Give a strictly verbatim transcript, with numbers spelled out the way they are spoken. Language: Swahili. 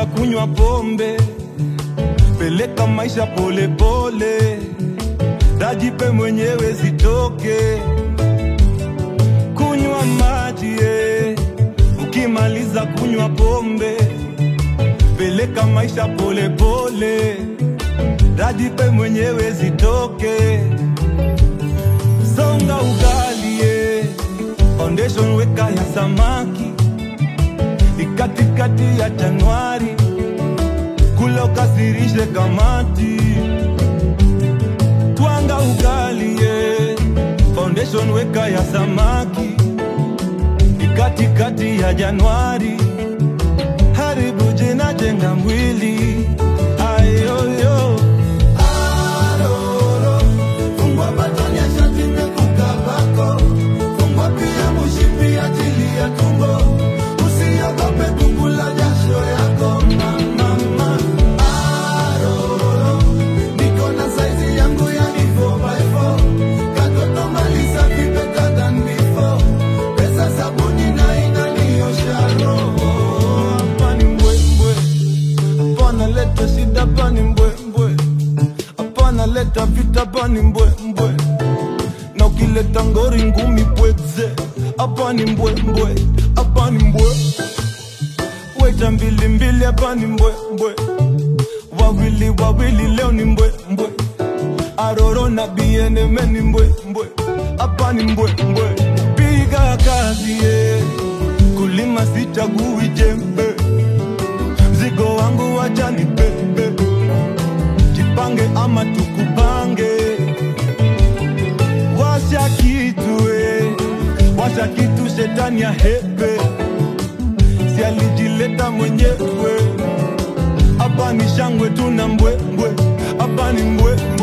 Ukimaliza kunywa pombe, peleka maisha pole pole, dajipe mwenyewe zitoke. Kunywa maji eh. Ukimaliza kunywa pombe, peleka maisha pole pole, dajipe mwenyewe zitoke. Songa ugali eh. Foundation weka ya samaki, ikatikati ya Januari, kula ukasirishe kamati. Twanga ugali eh. Foundation weka ya samaki, ikatikati ya Januari, haribu jina jenga mwili. Ayoyo aroro, fungwa batoni ya shati mekukabako, fungwa pia mushipi ya tili ya tumbo, usiogope kukula jasho yako mama. Aroro, niko na saizi yangu ya ni four by four, katoto malisa be better than before, pesa sabuni na inaniosha roho. Hapana mbwembwe, hapana leta shida, hapana mbwembwe, hapana leta vita, hapana mbwembwe, na ukileta ngori ngumi pweze. Hapana mbwembwe, hapana mbwe, weta mbili mbili, hapana mbwembwe, wawili wawili leo ni mbwembwe, aroro na biene meni mbwembwe. Hapana mbwembwe, piga kazi eh. Kulima sichagui jembe, mzigo wangu wacha ni bebe, jipange ama tukupange. Washa kitu eh. Washa kitu shetani ya hepe, si alijileta mwenyewe. Hapa ni shangwe tuna mbwembwe, hapa ni mbwe